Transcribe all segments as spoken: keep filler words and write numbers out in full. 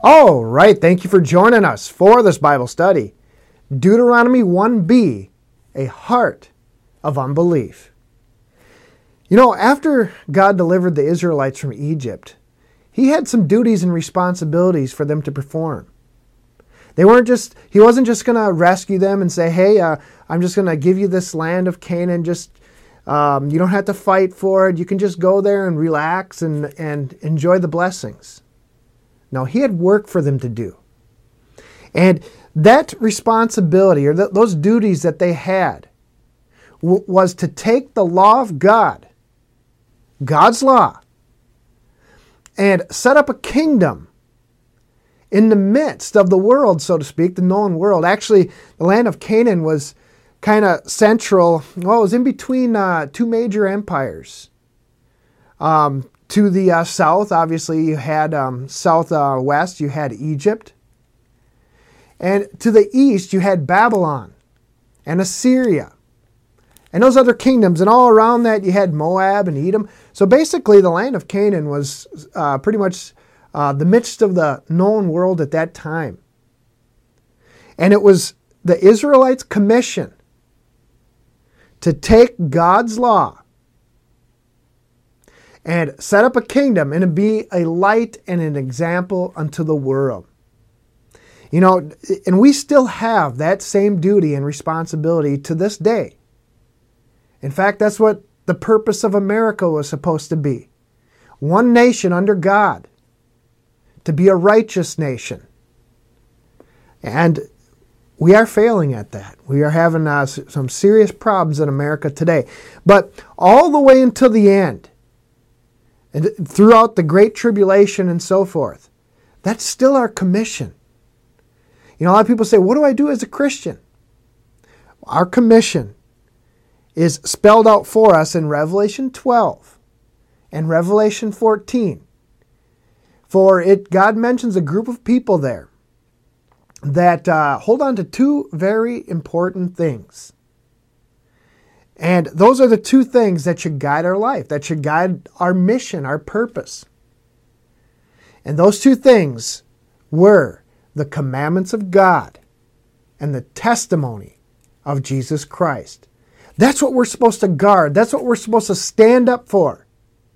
All right, thank you for joining us for this Bible study. Deuteronomy one b, a heart of unbelief. You know, after God delivered the Israelites from Egypt, He had some duties and responsibilities for them to perform. They weren't just, He wasn't just going to rescue them and say, hey, uh, I'm just going to give you this land of Canaan, just um, you don't have to fight for it. You can just go there and relax and, and enjoy the blessings. No, He had work for them to do. And that responsibility, or th- those duties that they had, w- was to take the law of God, God's law, and set up a kingdom in the midst of the world, so to speak, the known world. Actually, the land of Canaan was kind of central. Well, it was in between uh, two major empires. Um, to the uh, south, obviously, you had um, southwest, uh, you had Egypt. And to the east, you had Babylon and Assyria. And those other kingdoms, and all around that, you had Moab and Edom. So basically, the land of Canaan was uh, pretty much uh, the midst of the known world at that time. And it was the Israelites' commission to take God's law and set up a kingdom and to be a light and an example unto the world. You know, and we still have that same duty and responsibility to this day. In fact, that's what the purpose of America was supposed to be. One nation under God, to be a righteous nation. And we are failing at that. We are having uh, some serious problems in America today. But all the way until the end, and throughout the Great Tribulation and so forth, that's still our commission. You know, a lot of people say, what do I do as a Christian? Our commission is spelled out for us in Revelation twelve and Revelation fourteen. For it, God mentions a group of people there that uh, hold on to two very important things. And those are the two things that should guide our life, that should guide our mission, our purpose. And those two things were the commandments of God and the testimony of Jesus Christ. That's what we're supposed to guard. That's what we're supposed to stand up for.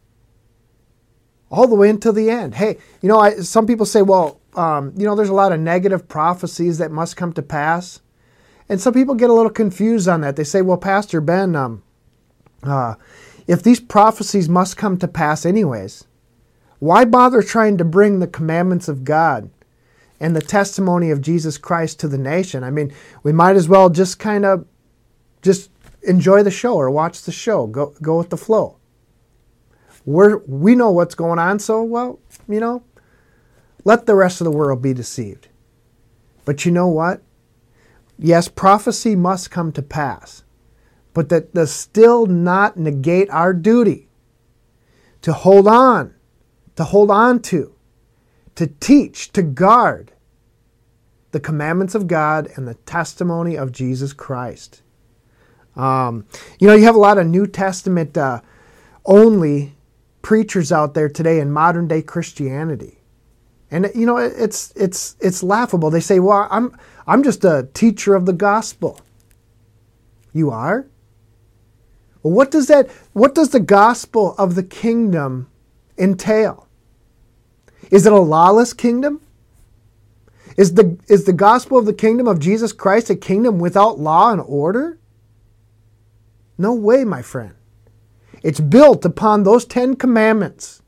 All the way until the end. Hey, you know, I, some people say, well, um, you know, there's a lot of negative prophecies that must come to pass. And some people get a little confused on that. They say, well, Pastor Ben, um, uh, if these prophecies must come to pass anyways, why bother trying to bring the commandments of God and the testimony of Jesus Christ to the nation? I mean, we might as well just kind of just enjoy the show or watch the show, go go with the flow. We're, we know what's going on, so, well, you know, let the rest of the world be deceived. But you know what? Yes, prophecy must come to pass, but that does still not negate our duty to hold on, to hold on to, to teach, to guard the commandments of God and the testimony of Jesus Christ. Um, you know, you have a lot of New Testament uh, only preachers out there today in modern day Christianity. And you know, it's it's it's laughable. They say, well, I'm I'm just a teacher of the gospel. You are? Well, what does that what does the gospel of the kingdom entail? Is it a lawless kingdom? Is the is the gospel of the kingdom of Jesus Christ a kingdom without law and order? No way, my friend. It's built upon those Ten Commandments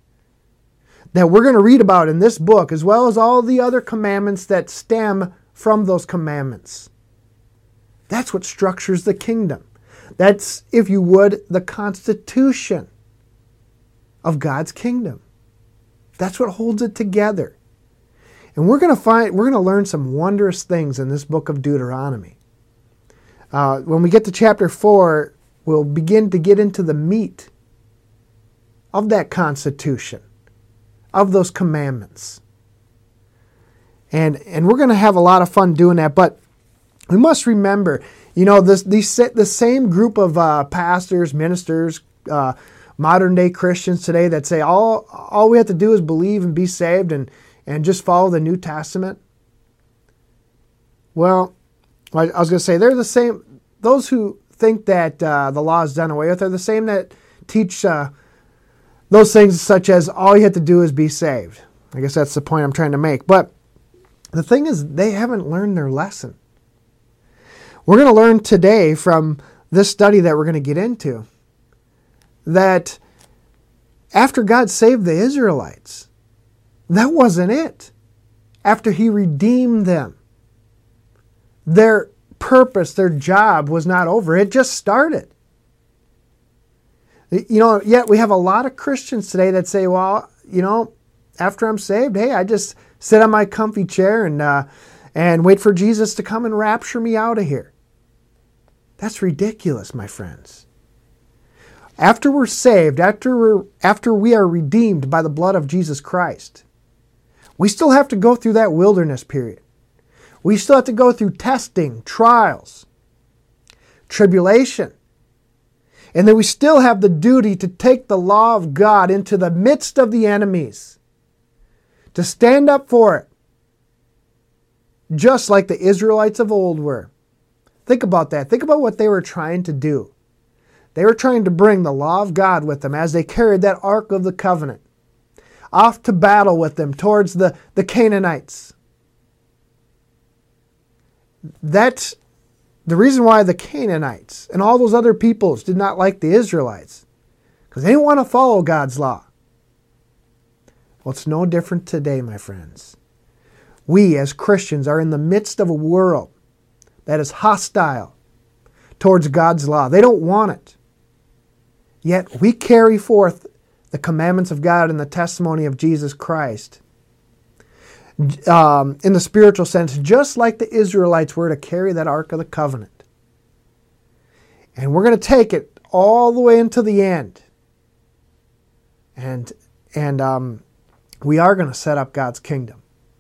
that we're going to read about in this book, as well as all the other commandments that stem from those commandments. That's what structures the kingdom. That's, if you would, the constitution of God's kingdom. That's what holds it together. And we're going to find, we're going to learn some wondrous things in this book of Deuteronomy. Uh, when we get to chapter four, we'll begin to get into the meat of that constitution, of those commandments. And and we're going to have a lot of fun doing that, but we must remember, you know, this these the same group of uh, pastors, ministers, uh, modern day Christians today that say all all we have to do is believe and be saved, and and just follow the New Testament? Well, I was going to say, they're the same. Those who think that uh, the law is done away with are the same that teach uh, those things such as all you have to do is be saved. I guess that's the point I'm trying to make. But the thing is, they haven't learned their lesson. We're going to learn today from this study that we're going to get into that after God saved the Israelites, that wasn't it. After He redeemed them, their purpose, their job was not over. It just started. You know, yet we have a lot of Christians today that say, well, you know, after I'm saved, hey, I just sit on my comfy chair and uh, and wait for Jesus to come and rapture me out of here. That's ridiculous, my friends. After we're saved, after we're, after we are redeemed by the blood of Jesus Christ, we still have to go through that wilderness period. We still have to go through testing, trials, tribulation. And then we still have the duty to take the law of God into the midst of the enemies, to stand up for it, just like the Israelites of old were. Think about that. Think about what they were trying to do. They were trying to bring the law of God with them as they carried that Ark of the Covenant off to battle with them towards the, the Canaanites. That's the reason why the Canaanites and all those other peoples did not like the Israelites, because they didn't want to follow God's law. Well, it's no different today, my friends. We as Christians are in the midst of a world that is hostile towards God's law. They don't want it. Yet we carry forth the commandments of God and the testimony of Jesus Christ um, in the spiritual sense, just like the Israelites were to carry that Ark of the Covenant. And we're going to take it all the way into the end. And, and um, we are going to set up God's kingdom.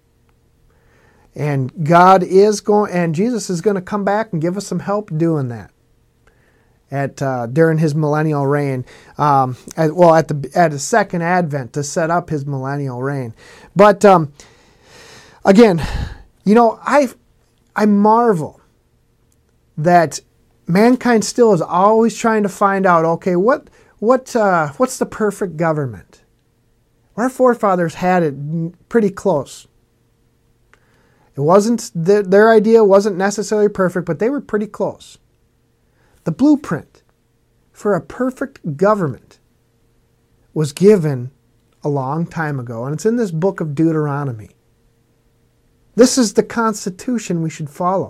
And God is going, and Jesus is going to come back and give us some help doing that at uh, during His millennial reign. Um, at, well, at the at His second advent to set up His millennial reign. But um, again, you know, I I marvel that mankind still is always trying to find out. Okay, what what uh, what's the perfect government? Our forefathers had it pretty close. It wasn't, their, their idea wasn't necessarily perfect, but they were pretty close. The blueprint for a perfect government was given a long time ago, and it's in this book of Deuteronomy. This is the Constitution we should follow.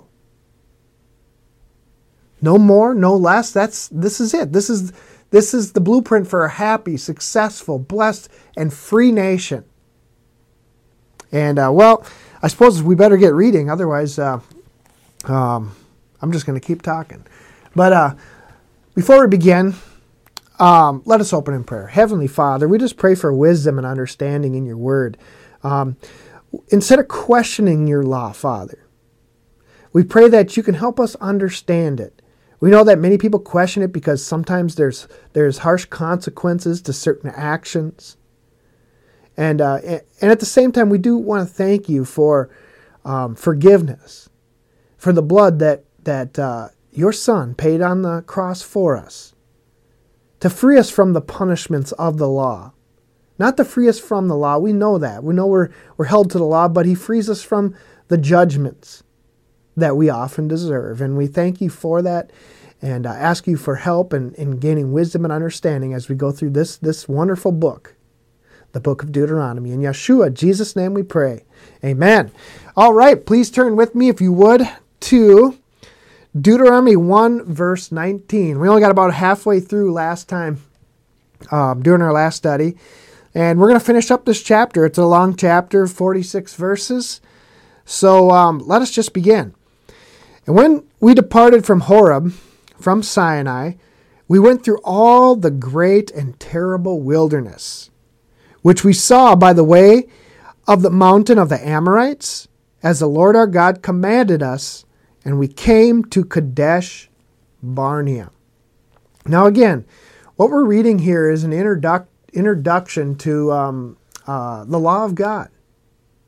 No more, no less. That's this is it. This is this is the blueprint for a happy, successful, blessed, and free nation. And uh, well, I suppose we better get reading. Otherwise, uh, um, I'm just going to keep talking. But uh, before we begin, um, let us open in prayer. Heavenly Father, we just pray for wisdom and understanding in your word. Um, instead of questioning your law, Father, we pray that you can help us understand it. We know that many people question it because sometimes there's there's harsh consequences to certain actions. And uh, and at the same time, we do want to thank you for um, forgiveness, for the blood that, that uh, your Son paid on the cross for us, to free us from the punishments of the law. Not to free us from the law, we know that. We know we're, we're held to the law, but He frees us from the judgments that we often deserve. And we thank you for that and uh, ask you for help in, in gaining wisdom and understanding as we go through this, this wonderful book, the book of Deuteronomy. In Yeshua, Jesus' name we pray. Amen. All right, please turn with me, if you would, to Deuteronomy one, verse nineteen. We only got about halfway through last time um, during our last study. And we're going to finish up this chapter. It's a long chapter, forty-six verses. So um, let us just begin. And when we departed from Horeb, from Sinai, we went through all the great and terrible wilderness, which we saw by the way of the mountain of the Amorites, as the Lord our God commanded us, and we came to Kadesh Barnea. Now again, what we're reading here is an introduc- introduction to um, uh, the law of God.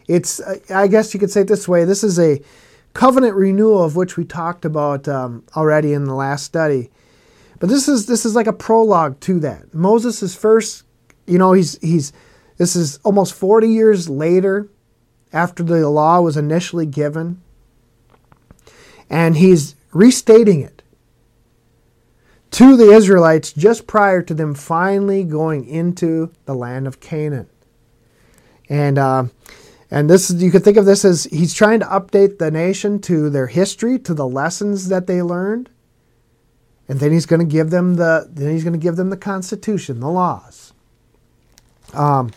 It's, I guess you could say it this way, this is a covenant renewal of which we talked about um, already in the last study. But this is this is like a prologue to that. Moses is first, you know, he's he's this is almost forty years later after the law was initially given. And he's restating it to the Israelites just prior to them finally going into the land of Canaan. And uh, and this you could think of this as he's trying to update the nation to their history, to the lessons that they learned. And then he's going to give them the then he's going to give them the Constitution, the laws. Um,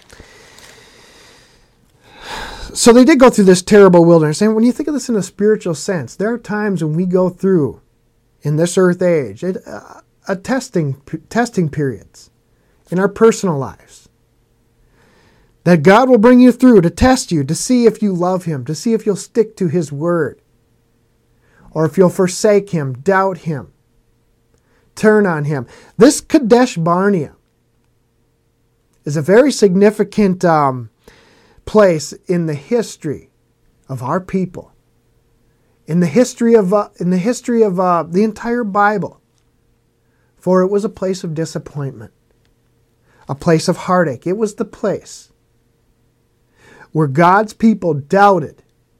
so they did go through this terrible wilderness. And when you think of this in a spiritual sense, there are times when we go through in this earth age a, a testing testing periods in our personal lives that God will bring you through to test you, to see if you love Him, to see if you'll stick to His word, or if you'll forsake Him, doubt Him. Turn on Him. This Kadesh Barnea is a very significant um, place in the history of our people, in the history of uh, in the history of uh, the entire Bible. For it was a place of disappointment, a place of heartache. It was the place where God's people doubted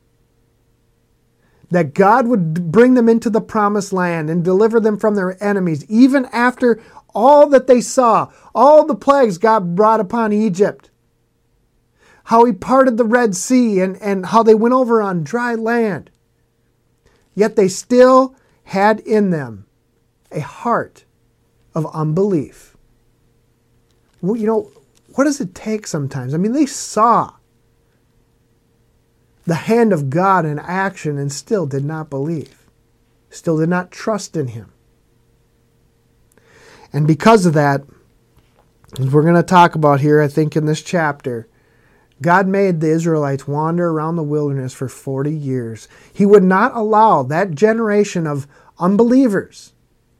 that God would bring them into the promised land and deliver them from their enemies, even after all that they saw, all the plagues God brought upon Egypt, how He parted the Red Sea and, and how they went over on dry land. Yet they still had in them a heart of unbelief. Well, you know, what does it take sometimes? I mean, they saw the hand of God in action and still did not believe, still did not trust in Him. And because of that, as we're going to talk about here, I think in this chapter, God made the Israelites wander around the wilderness for forty years. He would not allow that generation of unbelievers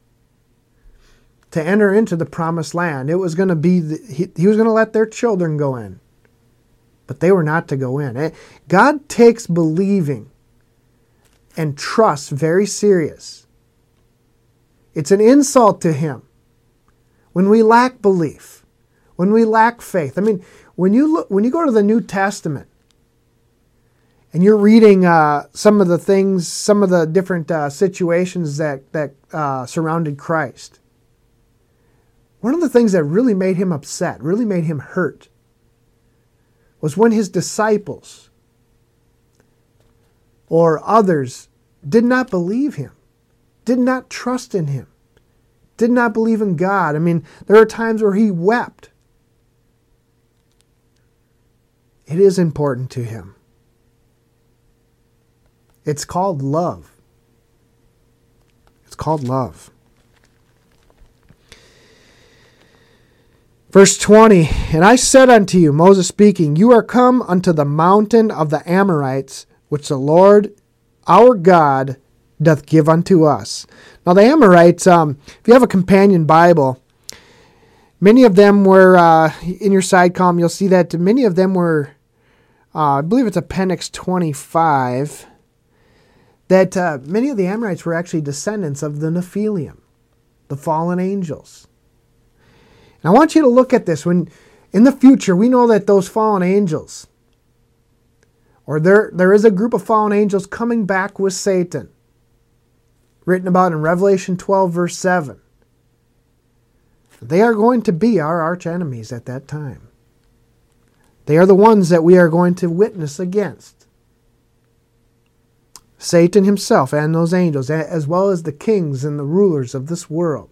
to enter into the promised land. It was going to be, the, he, he was going to let their children go in. But they were not to go in. God takes believing and trust very serious. It's an insult to Him when we lack belief, when we lack faith. I mean, when you look, when you go to the New Testament and you're reading uh, some of the things, some of the different uh, situations that that uh, surrounded Christ, one of the things that really made Him upset, really made Him hurt, was when His disciples or others did not believe Him, did not trust in Him, did not believe in God. I mean, there are times where He wept. It is important to Him. It's called love. It's called love. Verse twenty, and I said unto you, Moses speaking, you are come unto the mountain of the Amorites, which the Lord our God doth give unto us. Now the Amorites, um, if you have a companion Bible, many of them were, uh, in your side column, you'll see that many of them were, uh, I believe it's Appendix twenty-five, that uh, many of the Amorites were actually descendants of the Nephilim, the fallen angels. I want you to look at this. When in the future, we know that those fallen angels, or there, there is a group of fallen angels coming back with Satan, written about in Revelation twelve, verse seven. They are going to be our arch enemies at that time. They are the ones that we are going to witness against. Satan himself and those angels, as well as the kings and the rulers of this world.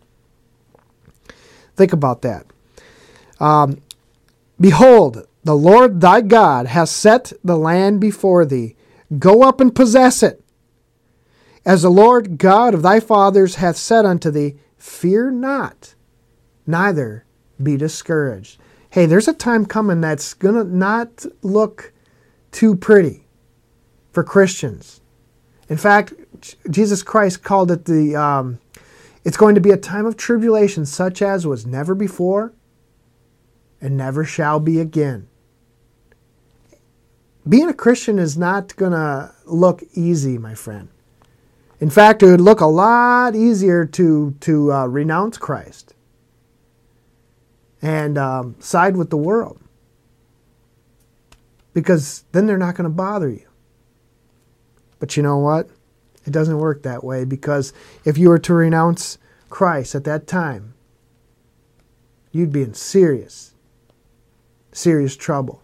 Think about that. Um, Behold, the Lord thy God hath set the land before thee. Go up and possess it. As the Lord God of thy fathers hath said unto thee, fear not, neither be discouraged. Hey, there's a time coming that's going to not look too pretty for Christians. In fact, Jesus Christ called it the... Um, It's going to be a time of tribulation such as was never before and never shall be again. being a Christian is not going to look easy, my friend. In fact, it would look a lot easier to, to uh, renounce Christ and um, side with the world, because then they're not going to bother you. But you know what? It doesn't work that way, because if you were to renounce Christ at that time, you'd be in serious, serious trouble.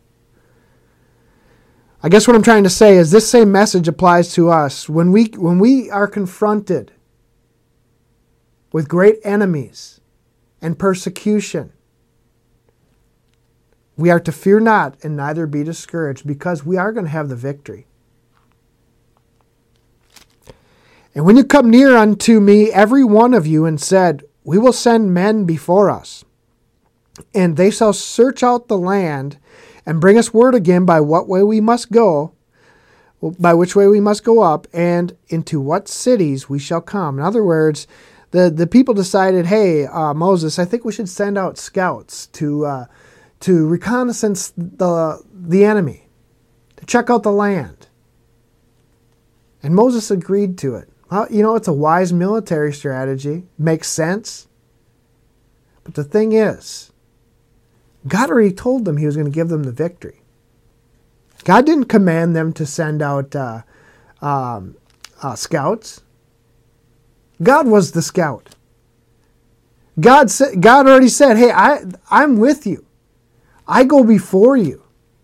I guess what I'm trying to say is this same message applies to us. When we, when we are confronted with great enemies and persecution, we are to fear not and neither be discouraged, because we are going to have the victory. And when you come near unto me, every one of you, and said, we will send men before us, and they shall search out the land, and bring us word again by what way we must go, by which way we must go up, and into what cities we shall come. In other words, the, the people decided, hey, uh, Moses, I think we should send out scouts to uh, to reconnaissance the the enemy, to check out the land. And Moses agreed to it. Well, you know, it's a wise military strategy. Makes sense. But the thing is, God already told them he was going to give them the victory. God didn't command them to send out uh, um, uh, scouts. God was the scout. God said, God already said, hey, I, I'm with you. I go before you.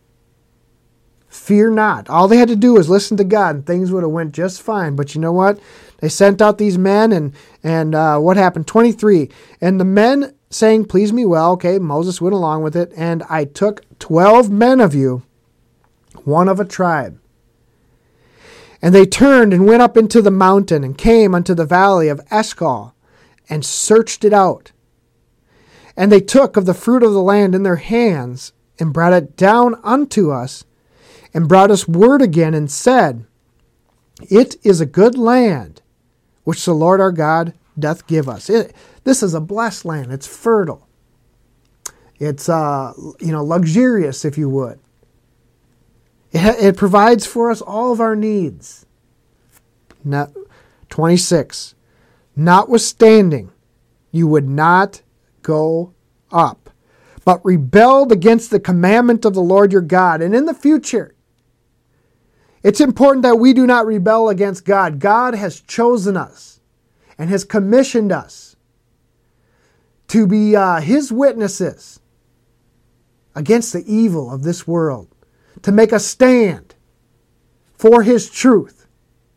Fear not. All they had to do was listen to God, and things would have went just fine. But you know what? They sent out these men, and, and uh, what happened? twenty-three. And the men saying, please me well. Okay, Moses went along with it. And I took twelve men of you, one of a tribe. And they turned and went up into the mountain, and came unto the valley of Eshcol, and searched it out. And they took of the fruit of the land in their hands, and brought it down unto us, and brought us word again, and said, it is a good land, which the Lord our God doth give us. It, this is a blessed land. It's fertile. It's uh, you know, luxurious, if you would. It, it provides for us all of our needs. Not, twenty-six. Notwithstanding, you would not go up, but rebelled against the commandment of the Lord your God. And in the future, it's important that we do not rebel against God. God has chosen us and has commissioned us to be uh, his witnesses against the evil of this world, to make a stand for his truth.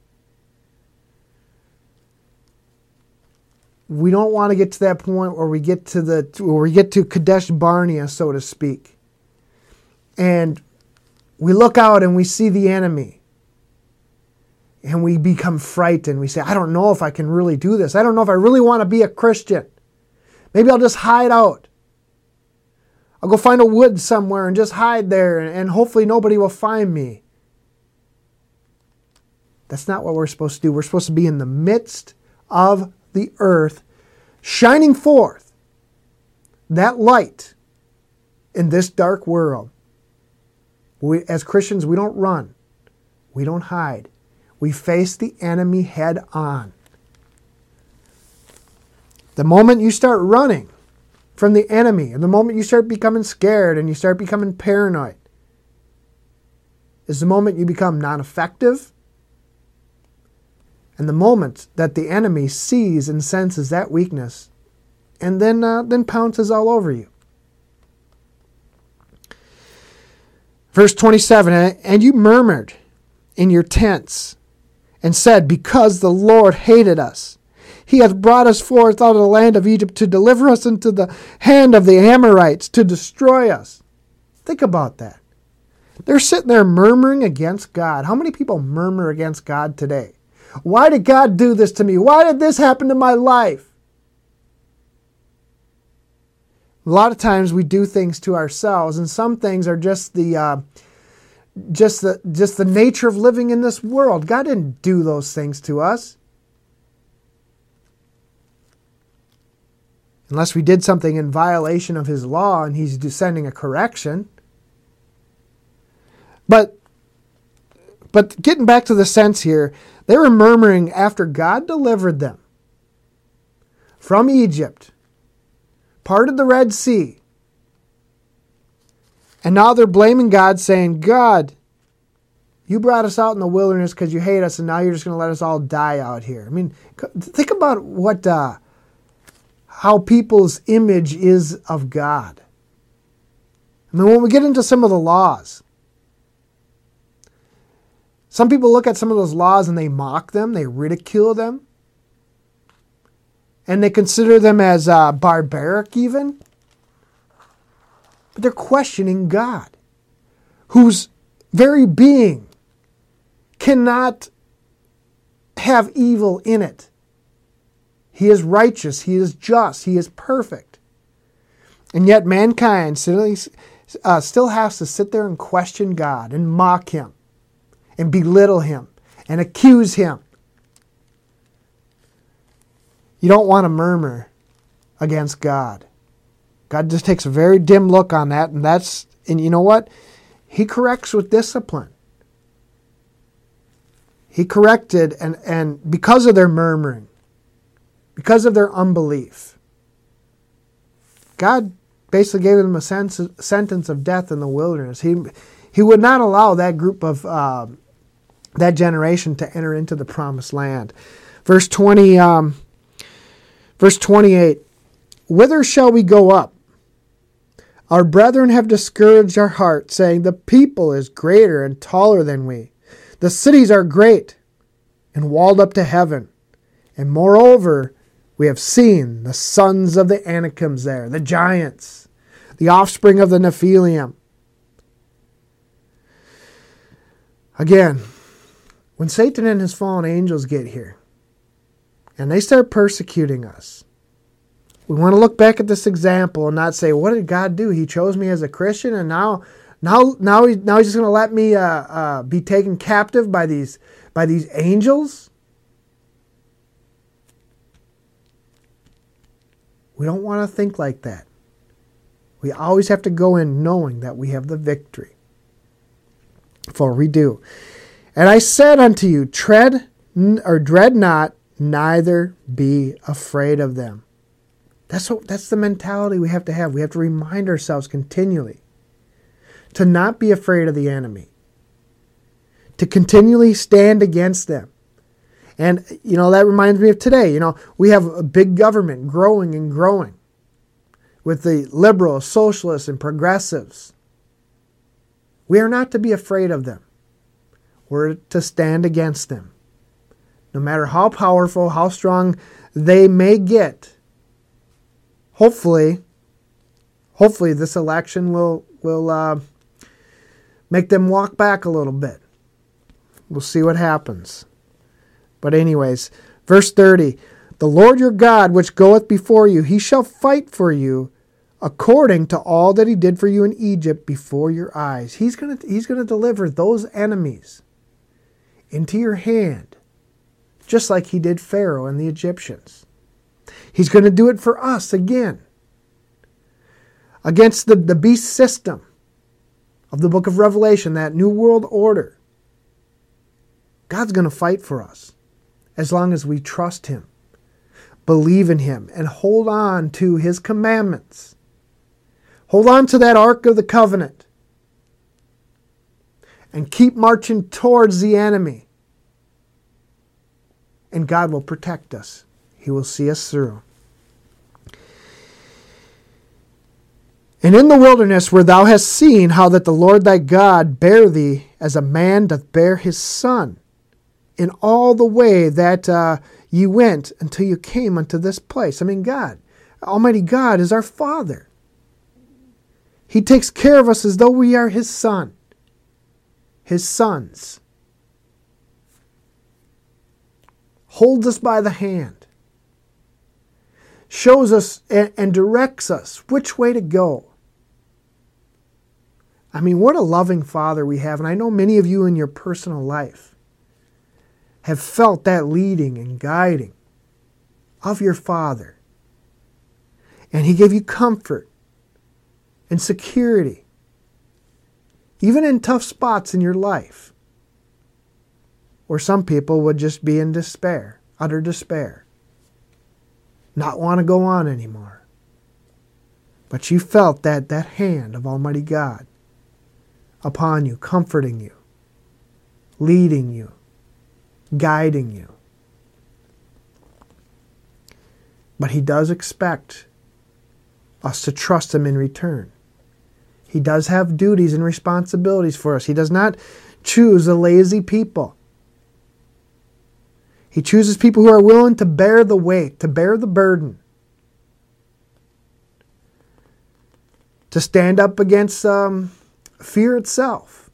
We don't want to get to that point where we get to the where we get to Kadesh Barnea, so to speak, and we look out and we see the enemy. And we become frightened. We say, I don't know if I can really do this. I don't know if I really want to be a Christian. Maybe I'll just hide out. I'll go find a wood somewhere and just hide there, and hopefully nobody will find me. That's not what we're supposed to do. We're supposed to be in the midst of the earth, shining forth that light in this dark world. We, as Christians, we don't run. We don't hide. We face the enemy head on. The moment you start running from the enemy, and the moment you start becoming scared and you start becoming paranoid, is the moment you become non-effective, and the moment that the enemy sees and senses that weakness, and then uh, then pounces all over you. Verse twenty-seven, and you murmured in your tents, and said, because the Lord hated us, he hath brought us forth out of the land of Egypt to deliver us into the hand of the Amorites, to destroy us. Think about that. They're sitting there murmuring against God. How many people murmur against God today? Why did God do this to me? Why did this happen to my life? A lot of times we do things to ourselves, and some things are just the uh, just the just the nature of living in this world. God didn't do those things to us. Unless we did something in violation of his law and he's sending a correction. But But getting back to the sense here, they were murmuring after God delivered them from Egypt, parted the Red Sea, and now they're blaming God, saying, God, you brought us out in the wilderness because you hate us, and now you're just going to let us all die out here. I mean, think about what, uh, how people's image is of God. I mean, when we get into some of the laws, some people look at some of those laws and they mock them, they ridicule them, and they consider them as uh, barbaric even. But they're questioning God, whose very being cannot have evil in it. He is righteous, he is just, he is perfect. And yet mankind still, uh, still has to sit there and question God and mock him and belittle him and accuse him. You don't want to murmur against God. God just takes a very dim look on that, and that's, and you know what? He corrects with discipline. He corrected, and, and because of their murmuring, because of their unbelief, God basically gave them a sense, sentence of death in the wilderness. He, he would not allow that group of, uh, that generation to enter into the promised land. Verse twenty, um, verse twenty-eight, whither shall we go up? Our brethren have discouraged our heart, saying, the people is greater and taller than we. The cities are great and walled up to heaven. And moreover, we have seen the sons of the Anakims there, the giants, the offspring of the Nephilim. Again, when Satan and his fallen angels get here, and they start persecuting us, we want to look back at this example and not say, what did God do? He chose me as a Christian, and now now, now, he, now he's just going to let me uh, uh, be taken captive by these, by these angels? We don't want to think like that. We always have to go in knowing that we have the victory. For we do. And I said unto you, tread or dread not, neither be afraid of them. That's what, that's the mentality we have to have. We have to remind ourselves continually to not be afraid of the enemy, to continually stand against them. And, you know, that reminds me of today. You know, we have a big government growing and growing with the liberals, socialists, and progressives. We are not to be afraid of them. We're to stand against them. No matter how powerful, how strong they may get, hopefully, hopefully this election will, will uh, make them walk back a little bit. We'll see what happens. But anyways, verse thirty, the Lord your God, which goeth before you, he shall fight for you according to all that he did for you in Egypt before your eyes. He's going to, he's going to deliver those enemies into your hand, just like he did Pharaoh and the Egyptians. He's going to do it for us again, against the, the beast system of the book of Revelation, that new world order. God's going to fight for us as long as we trust him, believe in him, and hold on to his commandments. Hold on to that Ark of the Covenant and keep marching towards the enemy. And God will protect us. He will see us through. And in the wilderness where thou hast seen how that the Lord thy God bare thee as a man doth bear his son, in all the way that uh, ye went until you came unto this place. I mean, God, Almighty God is our Father. He takes care of us as though we are his son, his sons. Holds us by the hand. Shows us and, and directs us which way to go. I mean, what a loving Father we have. And I know many of you in your personal life have felt that leading and guiding of your Father. And he gave you comfort and security, even in tough spots in your life. Or some people would just be in despair, utter despair, not want to go on anymore. But you felt that, that hand of Almighty God upon you, comforting you, leading you, guiding you. But He does expect us to trust Him in return. He does have duties and responsibilities for us. He does not choose a lazy people. He chooses people who are willing to bear the weight, to bear the burden, to stand up against um, fear itself,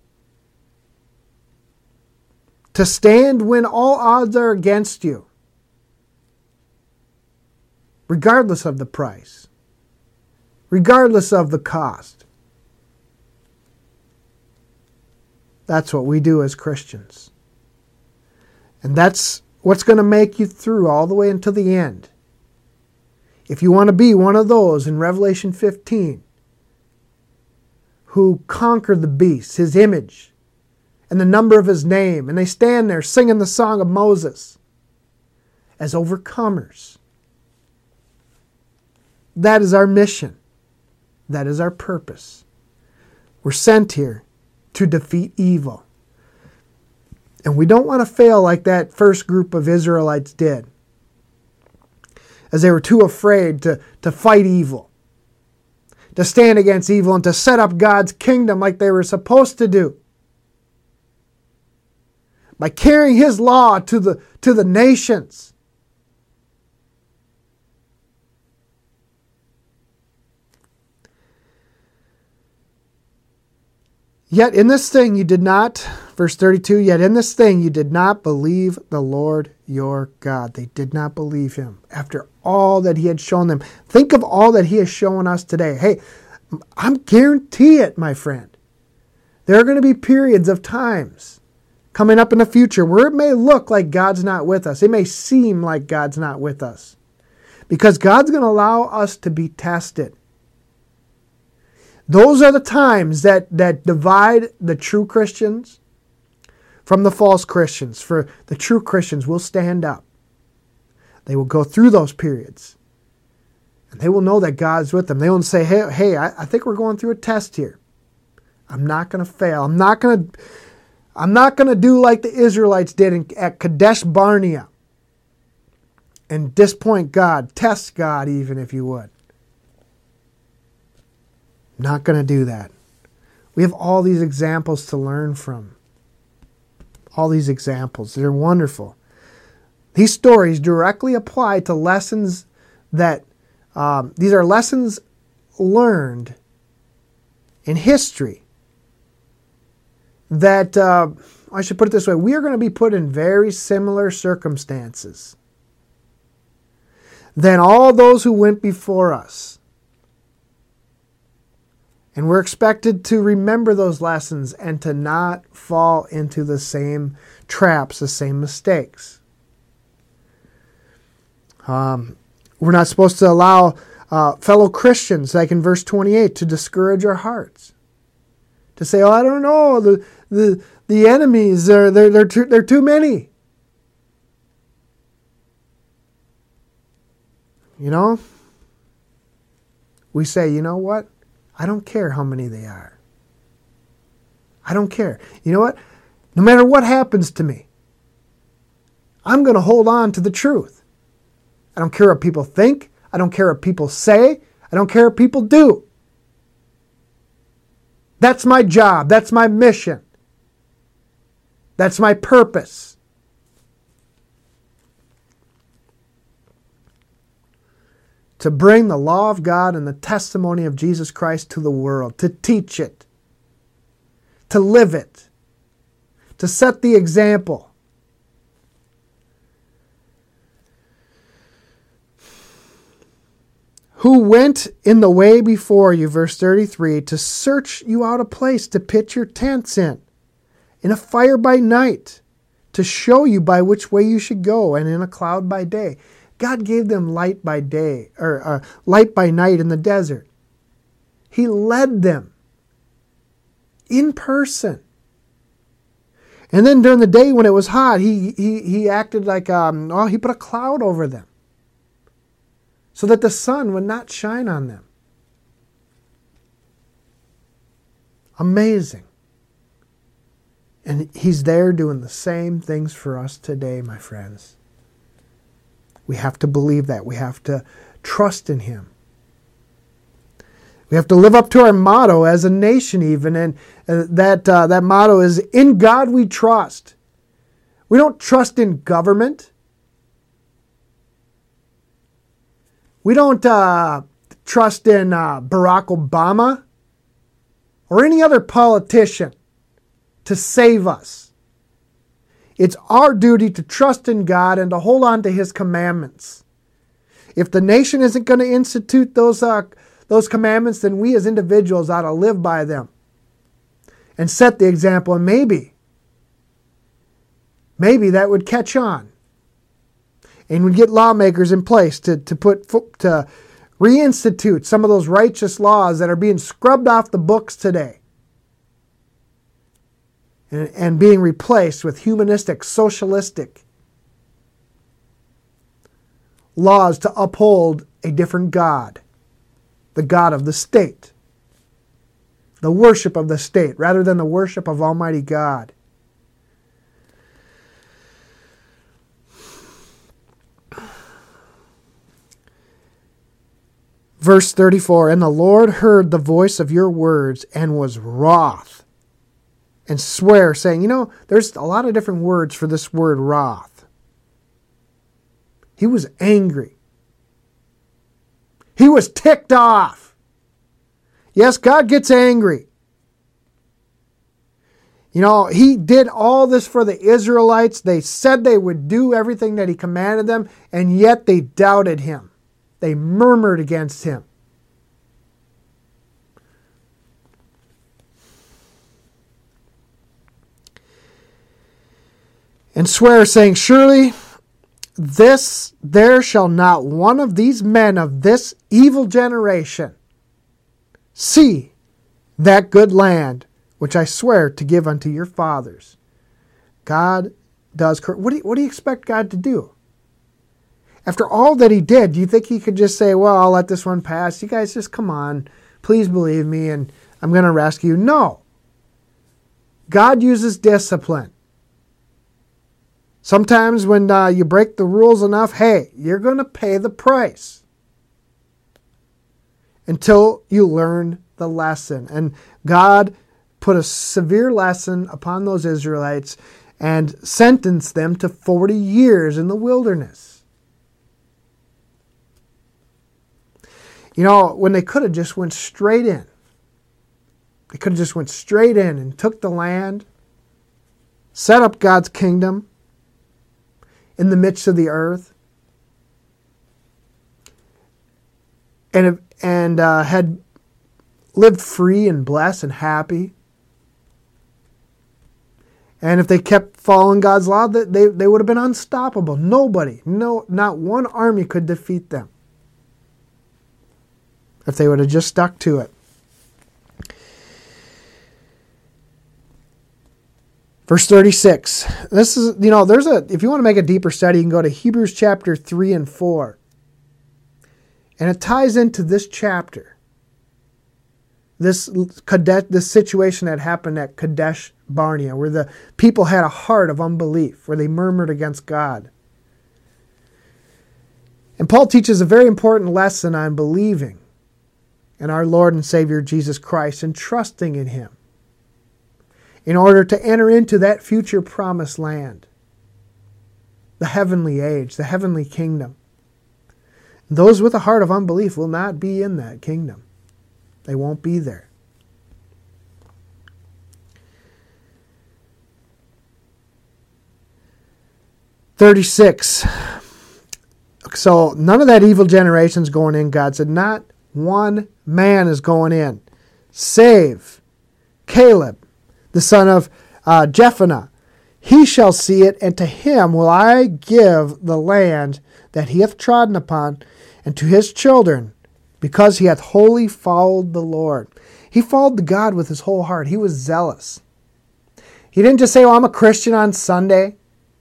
to stand when all odds are against you, regardless of the price, regardless of the cost. That's what we do as Christians. And that's what's going to make you through all the way until the end. If you want to be one of those in Revelation fifteen who conquered the beast, his image, and the number of his name, and they stand there singing the song of Moses as overcomers. That is our mission. That is our purpose. We're sent here to defeat evil. And we don't want to fail like that first group of Israelites did, as they were too afraid to, to fight evil, to stand against evil, and to set up God's kingdom like they were supposed to do. By carrying His law to the, to the nations. Yet in this thing you did not, verse thirty-two, yet in this thing you did not believe the Lord your God. They did not believe Him after all that He had shown them. Think of all that He has shown us today. Hey, I'm guarantee it, my friend. There are going to be periods of times coming up in the future where it may look like God's not with us. It may seem like God's not with us. Because God's going to allow us to be tested. Those are the times that, that divide the true Christians from the false Christians. For the true Christians will stand up. They will go through those periods. And they will know that God's with them. They won't say, hey, hey I, I think we're going through a test here. I'm not going to fail. I'm not going to I'm not going to do like the Israelites did in, at Kadesh Barnea and disappoint God. Test God even, if you would. Not going to do that. We have all these examples to learn from. All these examples. They're wonderful. These stories directly apply to lessons that, um, these are lessons learned in history that, uh, I should put it this way, we are going to be put in very similar circumstances than all those who went before us. And we're expected to remember those lessons and to not fall into the same traps, the same mistakes. Um, we're not supposed to allow uh, fellow Christians, like in verse twenty-eight, to discourage our hearts. To say, oh, I don't know, the the, the enemies, are, they're, they're, too, they're too many. You know? We say, you know what? I don't care how many they are. I don't care. You know what? No matter what happens to me, I'm going to hold on to the truth. I don't care what people think. I don't care what people say. I don't care what people do. That's my job. That's my mission. That's my purpose. To bring the law of God and the testimony of Jesus Christ to the world, to teach it, to live it, to set the example. Who went in the way before you, verse thirty-three, to search you out a place to pitch your tents in, in a fire by night, to show you by which way you should go, and in a cloud by day. God gave them light by day, or uh, light by night in the desert. He led them in person. And then during the day when it was hot, he, he, he acted like, um, oh, he put a cloud over them so that the sun would not shine on them. Amazing. And he's there doing the same things for us today, my friends. We have to believe that. We have to trust in him. We have to live up to our motto as a nation even, and uh, that, uh, that motto is, in God we trust. We don't trust in government. We don't uh, trust in uh, Barack Obama or any other politician to save us. It's our duty to trust in God and to hold on to his commandments. If the nation isn't going to institute those uh, those commandments, then we as individuals ought to live by them and set the example. And maybe, maybe that would catch on, and we'd get lawmakers in place to to put to reinstitute some of those righteous laws that are being scrubbed off the books today, and, and being replaced with humanistic, socialistic laws to uphold a different God. The God of the state. The worship of the state rather than the worship of Almighty God. Verse thirty-four, and the Lord heard the voice of your words and was wroth and swear, saying, you know, there's a lot of different words for this word wroth. He was angry. He was ticked off. Yes, God gets angry. You know, he did all this for the Israelites. They said they would do everything that he commanded them, and yet they doubted him. They murmured against him. And swear, saying, surely this there shall not one of these men of this evil generation see that good land which I swear to give unto your fathers. God does. What do you, what do you expect God to do? After all that he did, do you think he could just say, well, I'll let this one pass. You guys just come on. Please believe me and I'm going to rescue you. No. God uses discipline. Sometimes when uh, you break the rules enough, hey, you're going to pay the price until you learn the lesson. And God put a severe lesson upon those Israelites and sentenced them to forty years in the wilderness. You know, when they could have just went straight in. They could have just went straight in and took the land, set up God's kingdom in the midst of the earth, and and uh, had lived free and blessed and happy. And if they kept following God's law, they, they would have been unstoppable. Nobody, no, not one army could defeat them if they would have just stuck to it. Verse thirty-six. This is, you know, there's a, if you want to make a deeper study, you can go to Hebrews chapter three and four. And it ties into this chapter. This Kadesh, this situation that happened at Kadesh Barnea, where the people had a heart of unbelief, where they murmured against God. And Paul teaches a very important lesson on believing in our Lord and Savior Jesus Christ and trusting in him in order to enter into that future promised land, the heavenly age, the heavenly kingdom. Those with a heart of unbelief will not be in that kingdom. They won't be there. thirty-six. So none of that evil generation's going in. God said, not one man is going in, save Caleb, the son of uh, Jephunneh. He shall see it, and to him will I give the land that he hath trodden upon, and to his children, because he hath wholly followed the Lord. He followed God with his whole heart. He was zealous. He didn't just say, oh, I'm a Christian on Sunday.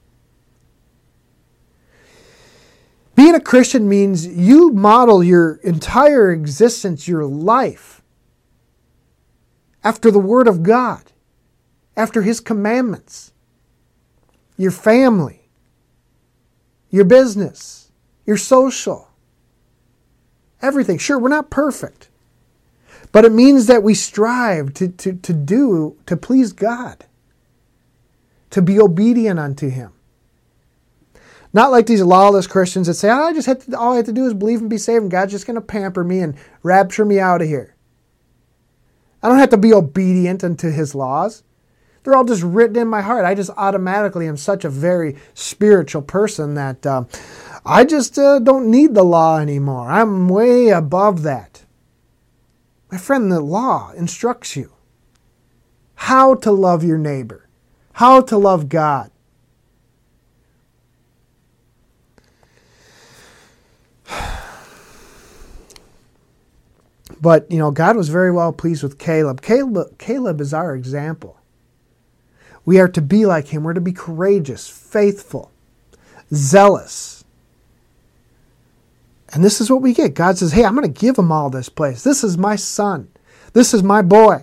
Being a Christian means you model your entire existence, your life, after the Word of God, after His commandments, your family, your business, your social, everything. Sure, we're not perfect, but it means that we strive to, to, to do, to please God, to be obedient unto Him. Not like these lawless Christians that say, oh, I just have to, all I have to do is believe and be saved, and God's just going to pamper me and rapture me out of here. I don't have to be obedient unto His laws. They're all just written in my heart. I just automatically am such a very spiritual person that uh, I just uh, don't need the law anymore. I'm way above that. My friend, the law instructs you how to love your neighbor, how to love God. But, you know, God was very well pleased with Caleb. Caleb, Caleb is our example. We are to be like him. We're to be courageous, faithful, zealous. And this is what we get. God says, hey, I'm going to give him all this place. This is my son. This is my boy.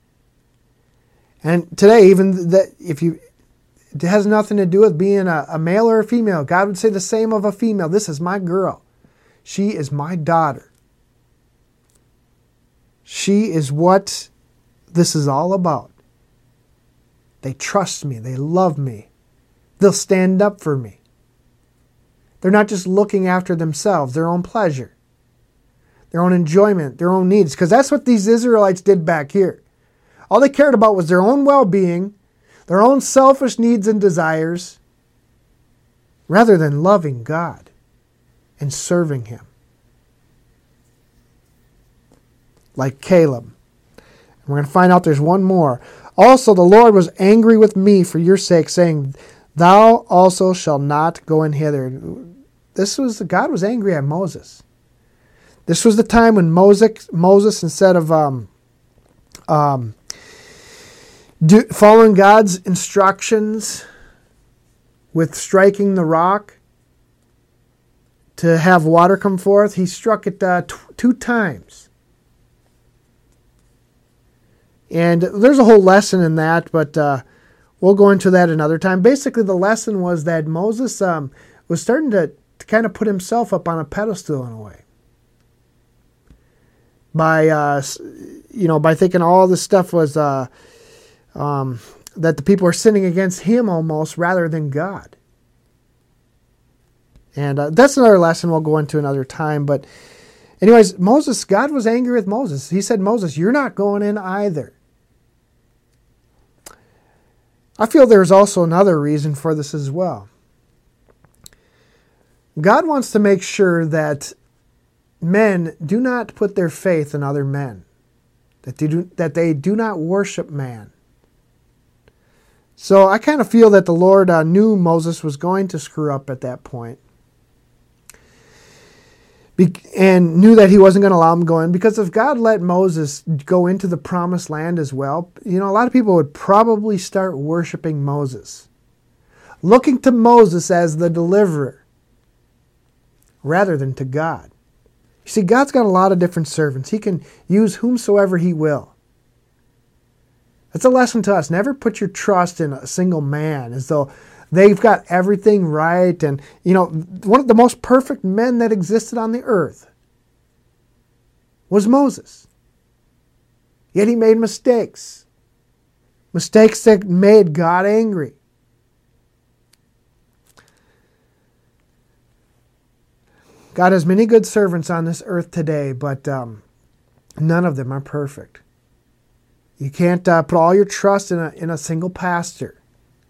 And today, even that, if you, it has nothing to do with being a, a male or a female. God would say the same of a female. This is my girl. She is my daughter. She is what this is all about. They trust me. They love me. They'll stand up for me. They're not just looking after themselves, their own pleasure, their own enjoyment, their own needs. Because that's what these Israelites did back here. All they cared about was their own well-being, their own selfish needs and desires, rather than loving God and serving Him. Like Caleb. And we're going to find out there's one more. Also, the Lord was angry with me for your sake, saying, thou also shalt not go in hither. This was, God was angry at Moses. This was the time when Moses, Moses instead of um, um, do, following God's instructions with striking the rock to have water come forth, he struck it uh, t- two times. And there's a whole lesson in that, but uh, we'll go into that another time. Basically, the lesson was that Moses um, was starting to, to kind of put himself up on a pedestal in a way. By, uh, you know, by thinking all this stuff was, uh, um, that the people were sinning against him almost rather than God. And uh, that's another lesson we'll go into another time. But anyways, Moses, God was angry with Moses. He said, Moses, you're not going in either. I feel there's also another reason for this as well. God wants to make sure that men do not put their faith in other men, that they do, that they do not worship man. So I kind of feel that the Lord uh, knew Moses was going to screw up at that point, Be- and knew that he wasn't going to allow him to go in, because if God let Moses go into the promised land as well, you know, a lot of people would probably start worshiping Moses, looking to Moses as the deliverer rather than to God. You see, God's got a lot of different servants. He can use whomsoever He will. That's a lesson to us. Never put your trust in a single man as though they've got everything right. And, you know, one of the most perfect men that existed on the earth was Moses. Yet he made mistakes. Mistakes that made God angry. God has many good servants on this earth today, but um, none of them are perfect. You can't uh, put all your trust in a, in a single pastor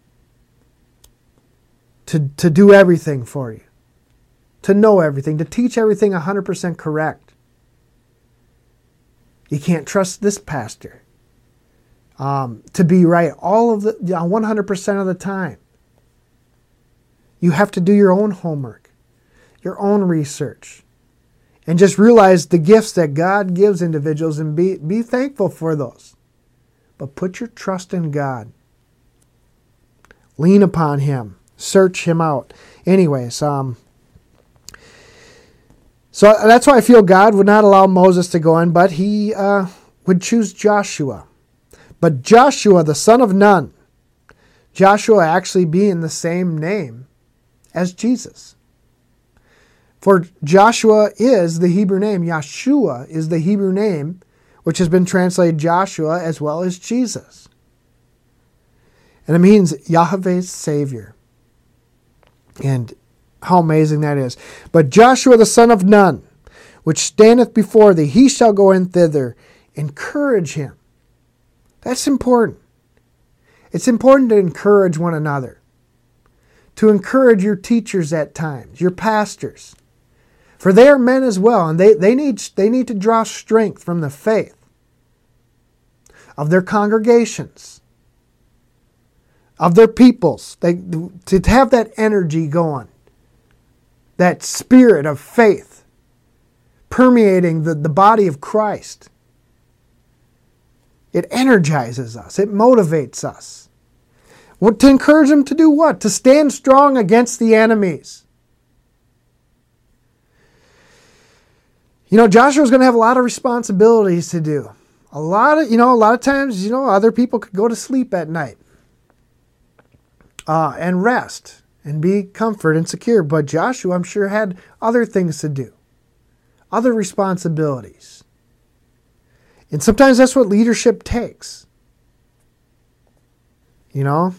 to, to do everything for you, to know everything, to teach everything one hundred percent correct. You can't trust this pastor um, to be right all of the one hundred percent of the time. You have to do your own homework, your own research, and just realize the gifts that God gives individuals and be, be thankful for those. But put your trust in God. Lean upon him. Search him out. Anyways, um, so that's why I feel God would not allow Moses to go in, but he uh, would choose Joshua. But Joshua, the son of Nun, Joshua actually being the same name as Jesus. For Joshua is the Hebrew name. Yeshua is the Hebrew name, which has been translated Joshua as well as Jesus. And it means Yahweh's Savior. And how amazing that is. But Joshua the son of Nun, which standeth before thee, he shall go in thither. Encourage him. That's important. It's important to encourage one another. To encourage your teachers at times, your pastors. For they are men as well, and they, they, need, they need to draw strength from the faith of their congregations, of their peoples. They, to have that energy going, that spirit of faith permeating the, the body of Christ. It energizes us. It motivates us. What, to encourage them to do what? To stand strong against the enemies. You know, Joshua's going to have a lot of responsibilities to do. A lot of, you know, a lot of times, you know, other people could go to sleep at night uh, and rest and be comfort and secure. But Joshua, I'm sure, had other things to do, other responsibilities. And sometimes that's what leadership takes. You know?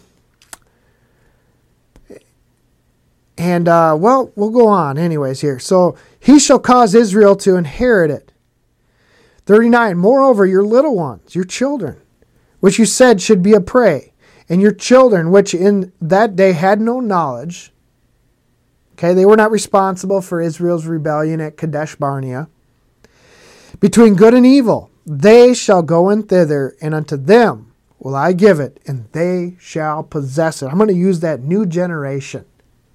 And, uh, well, we'll go on anyways here. So, he shall cause Israel to inherit it. thirty-nine, moreover, your little ones, your children, which you said should be a prey, and your children, which in that day had no knowledge. Okay, they were not responsible for Israel's rebellion at Kadesh Barnea. Between good and evil, they shall go in thither, and unto them will I give it, and they shall possess it. I'm going to use that new generation.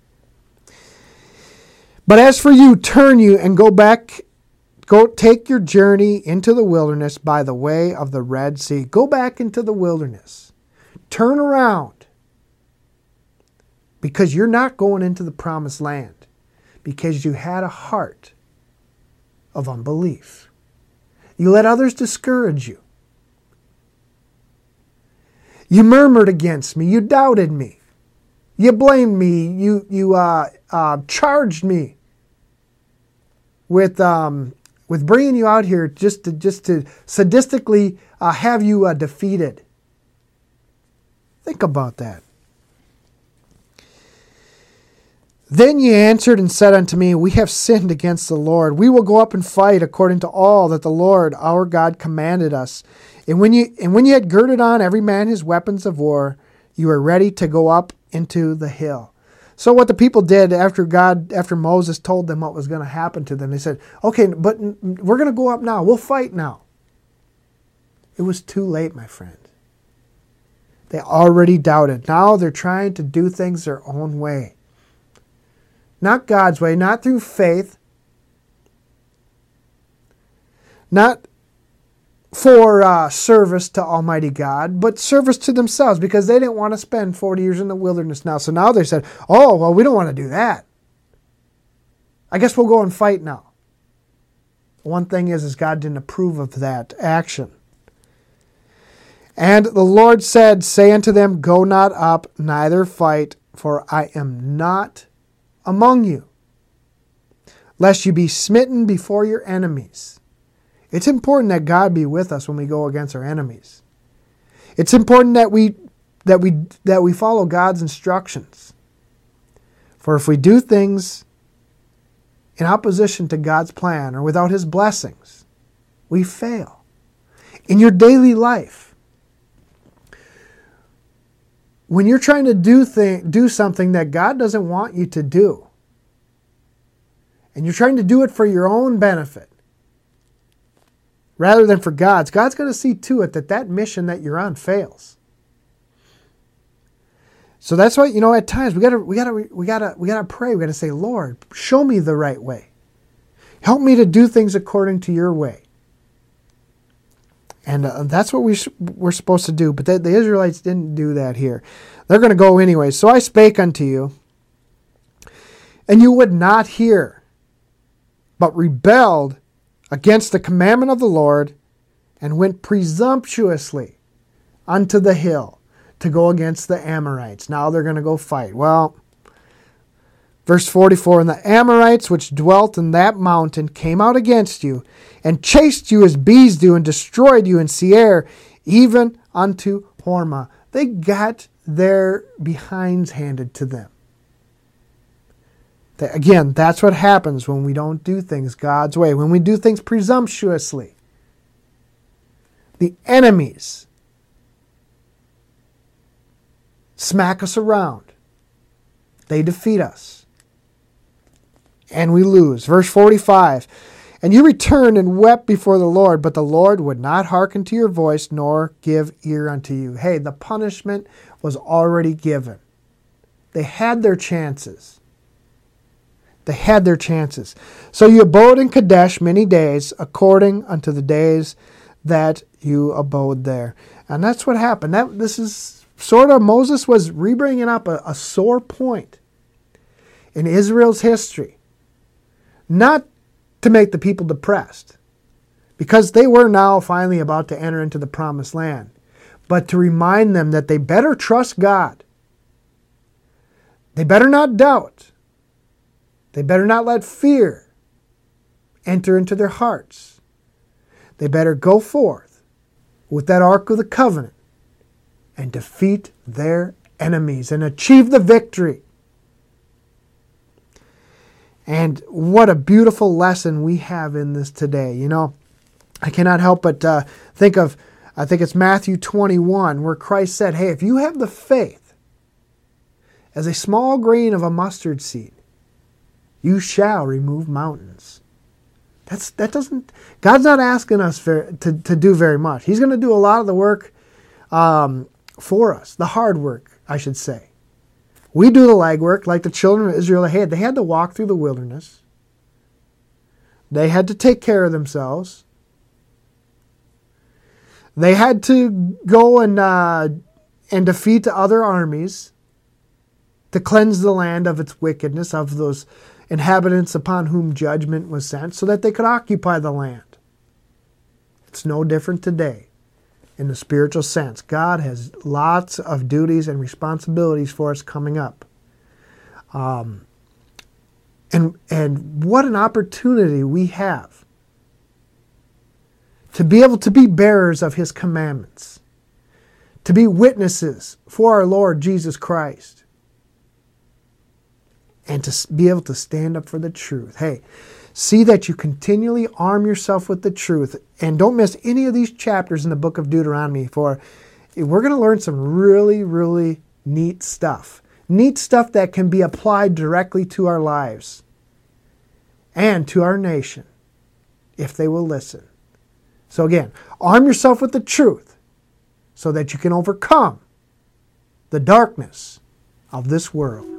But as for you, turn you and go back, go take your journey into the wilderness by the way of the Red Sea. Go back into the wilderness. Turn around. Because you're not going into the promised land. Because you had a heart of unbelief. You let others discourage you. You murmured against me. You doubted me. You blamed me. You, you uh, uh, charged me with um, with bringing you out here just to just to sadistically uh, have you uh, defeated. Think about that. Then ye answered and said unto me, we have sinned against the Lord. We will go up and fight according to all that the Lord our God commanded us. And when you and when you had girded on every man his weapons of war, you were ready to go up into the hill. So what the people did after God, after Moses told them what was going to happen to them, they said, okay, but we're going to go up now. We'll fight now. It was too late, my friend. They already doubted. Now they're trying to do things their own way. Not God's way, not through faith, not for uh, service to Almighty God, but service to themselves, because they didn't want to spend forty years in the wilderness now. So now they said, oh, well, we don't want to do that. I guess we'll go and fight now. One thing is, is God didn't approve of that action. And the Lord said, say unto them, go not up, neither fight, for I am not among you, lest you be smitten before your enemies. It's important that God be with us when we go against our enemies. It's important that we that we that we follow God's instructions. For if we do things in opposition to God's plan or without His blessings, we fail. In your daily life, when you're trying to do thing, do something that God doesn't want you to do, and you're trying to do it for your own benefit, rather than for God's, God's going to see to it that that mission that you're on fails. So that's why, you know, at times we got to we got to we got to we got to pray. We got to say, Lord, show me the right way. Help me to do things according to your way. And uh, that's what we sh- we're supposed to do. But the, the Israelites didn't do that here. They're going to go anyway. So I spake unto you, and you would not hear, but rebelled against the commandment of the Lord, and went presumptuously unto the hill to go against the Amorites. Now they're going to go fight. Well, verse forty-four, and the Amorites which dwelt in that mountain came out against you, and chased you as bees do, and destroyed you in Seir, even unto Hormah. They got their behinds handed to them. Again, that's what happens when we don't do things God's way, when we do things presumptuously. The enemies smack us around. They defeat us. And we lose. Verse forty-five, and you returned and wept before the Lord, but the Lord would not hearken to your voice, nor give ear unto you. Hey, the punishment was already given. They had their chances. They had their chances. So you abode in Kadesh many days, according unto the days that you abode there. And that's what happened. That This is sort of, Moses was re-bringing up a, a sore point in Israel's history. Not to make the people depressed, because they were now finally about to enter into the promised land, but to remind them that they better trust God. They better not doubt. They better not let fear enter into their hearts. They better go forth with that Ark of the Covenant and defeat their enemies and achieve the victory. And what a beautiful lesson we have in this today. You know, I cannot help but uh, think of, I think it's Matthew twenty-one, where Christ said, hey, if you have the faith as a small grain of a mustard seed, you shall remove mountains. That's that doesn't. God's not asking us for, to to do very much. He's going to do a lot of the work um, for us, the hard work, I should say. We do the legwork, like the children of Israel had. They had to walk through the wilderness. They had to take care of themselves. They had to go and uh, and defeat other armies to cleanse the land of its wickedness, of those inhabitants upon whom judgment was sent, so that they could occupy the land. It's no different today in the spiritual sense. God has lots of duties and responsibilities for us coming up. Um, and, and what an opportunity we have to be able to be bearers of His commandments, to be witnesses for our Lord Jesus Christ, and to be able to stand up for the truth. Hey, see that you continually arm yourself with the truth. And don't miss any of these chapters in the book of Deuteronomy, for we're going to learn some really, really neat stuff. Neat stuff that can be applied directly to our lives and to our nation, if they will listen. So again, arm yourself with the truth so that you can overcome the darkness of this world.